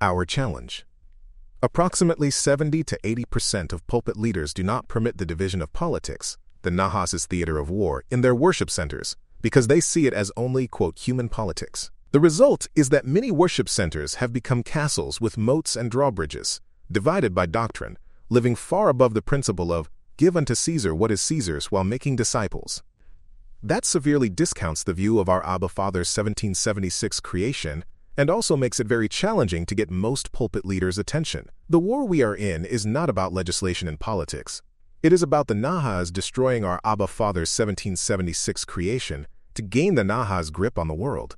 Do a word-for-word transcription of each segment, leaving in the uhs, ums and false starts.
Our challenge. Approximately seventy to eighty percent of pulpit leaders do not permit the division of politics, the Nahas's theater of war, in their worship centers because they see it as only, quote, human politics. The result is that many worship centers have become castles with moats and drawbridges, divided by doctrine, living far above the principle of give unto Caesar what is Caesar's while making disciples. That severely discounts the view of our Abba Father's seventeen seventy-six creation and also makes it very challenging to get most pulpit leaders' attention. The war we are in is not about legislation and politics. It is about the Nahas destroying our Abba Father's seventeen seventy-six creation to gain the Nahas' grip on the world.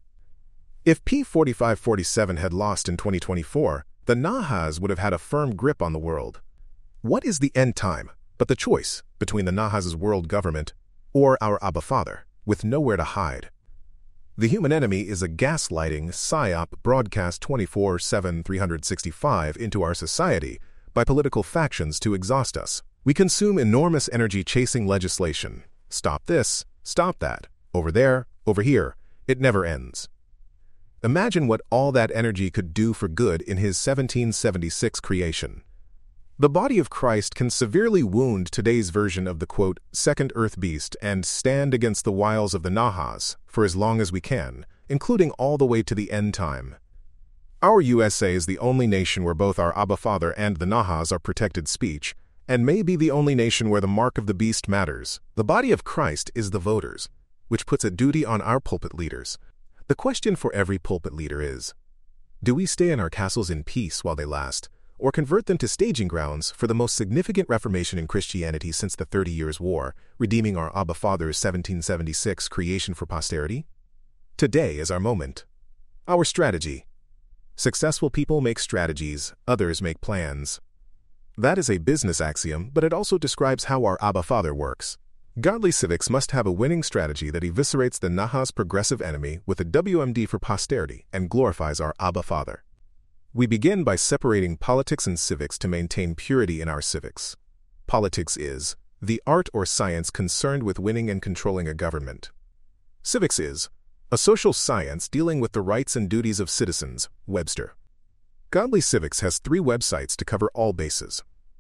If P forty-five forty-seven had lost in twenty twenty-four, the Nahas would have had a firm grip on the world. What is the end time but the choice between the Nahas' world government or our Abba Father, with nowhere to hide? The human enemy is a gaslighting, psyop broadcast twenty-four seven three sixty-five into our society by political factions to exhaust us. We consume enormous energy chasing legislation. Stop this, stop that, over there, over here. It never ends. Imagine what all that energy could do for good in his seventeen seventy-six creation. The body of Christ can severely wound today's version of the, quote, second earth beast and stand against the wiles of the Nahas for as long as we can, including all the way to the end time. Our U S A is the only nation where both our Abba Father and the Nahas are protected speech, and may be the only nation where the mark of the beast matters. The body of Christ is the voters, which puts a duty on our pulpit leaders. The question for every pulpit leader is, do we stay in our castles in peace while they last, or convert them to staging grounds for the most significant reformation in Christianity since the Thirty Years' War, redeeming our Abba Father's seventeen seventy-six creation for posterity? Today is our moment. Our strategy. Successful people make strategies, others make plans. That is a business axiom, but it also describes how our Abba Father works. Godly civics must have a winning strategy that eviscerates the Nahas' progressive enemy with a W M D for posterity and glorifies our Abba Father. We begin by separating politics and civics to maintain purity in our civics. Politics is the art or science concerned with winning and controlling a government. Civics is a social science dealing with the rights and duties of citizens, Webster. Godly Civics has three websites to cover all bases.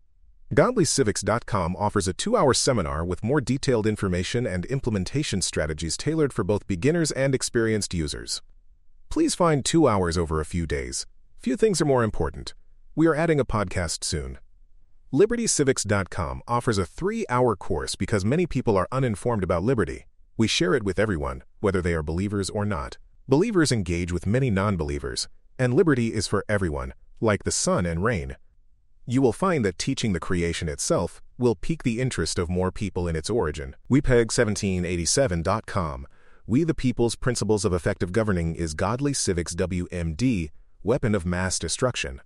godly civics dot com offers a two-hour seminar with more detailed information and implementation strategies tailored for both beginners and experienced users. Please find two hours over a few days. Few things are more important. We are adding a podcast soon. liberty civics dot com offers a three-hour course because many people are uninformed about liberty. We share it with everyone, whether they are believers or not. Believers engage with many non-believers, and liberty is for everyone, like the sun and rain. You will find that teaching the creation itself will pique the interest of more people in its origin. we peg seventeen eighty-seven dot com. We the People's Principles of Effective Governing is Godly Civics W M D, weapon of mass destruction.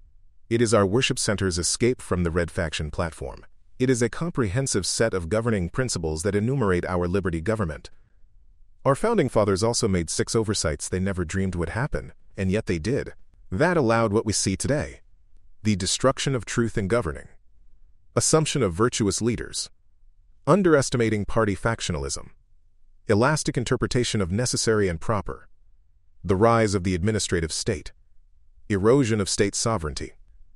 It is our worship center's escape from the Red Faction platform. It is a comprehensive set of governing principles that enumerate our liberty government. Our founding fathers also made six oversights they never dreamed would happen, and yet they did. That allowed what we see today. The destruction of truth in governing. Assumption of virtuous leaders. Underestimating party factionalism. Elastic interpretation of necessary and proper. The rise of the administrative state. Erosion of state sovereignty.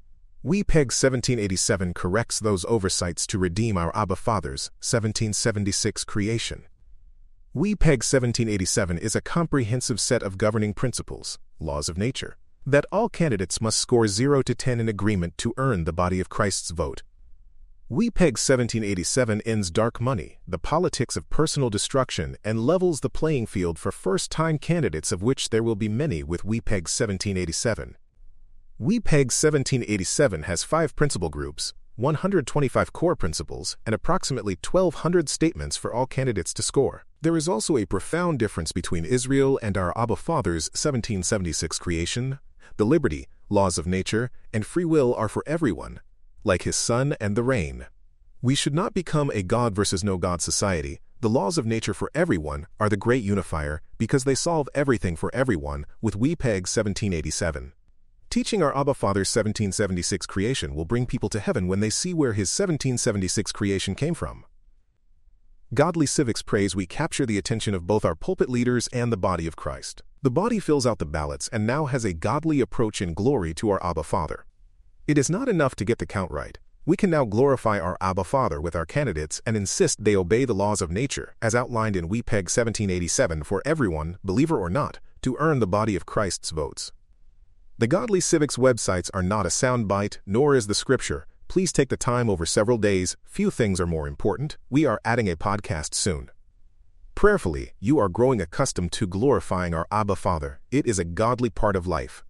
We peg seventeen eighty-seven corrects those oversights to redeem our Abba Father's seventeen seventy-six creation. We peg seventeen eighty-seven is a comprehensive set of governing principles, laws of nature, that all candidates must score zero to ten in agreement to earn the body of Christ's vote. We peg seventeen eighty-seven ends dark money, the politics of personal destruction, and levels the playing field for first-time candidates, of which there will be many with We peg seventeen eighty-seven. We peg seventeen eighty-seven has five principle groups, one hundred twenty-five core principles, and approximately twelve hundred statements for all candidates to score. There is also a profound difference between Israel and our Abba Father's seventeen seventy-six creation. The liberty, laws of nature, and free will are for everyone, like his sun and the rain. We should not become a God versus no God society. The laws of nature for everyone are the great unifier because they solve everything for everyone with We peg seventeen eighty-seven. Teaching our Abba Father's seventeen seventy-six creation will bring people to heaven when they see where his seventeen seventy-six creation came from. Godly Civics prays we capture the attention of both our pulpit leaders and the body of Christ. The body fills out the ballots and now has a godly approach in glory to our Abba Father. It is not enough to get the count right. We can now glorify our Abba Father with our candidates and insist they obey the laws of nature, as outlined in W P E G seventeen eighty-seven, for everyone, believer or not, to earn the body of Christ's votes. The Godly Civics websites are not a soundbite, nor is the scripture. Please take the time over several days. Few things are more important. We are adding a podcast soon. Prayerfully, you are growing accustomed to glorifying our Abba Father. It is a godly part of life.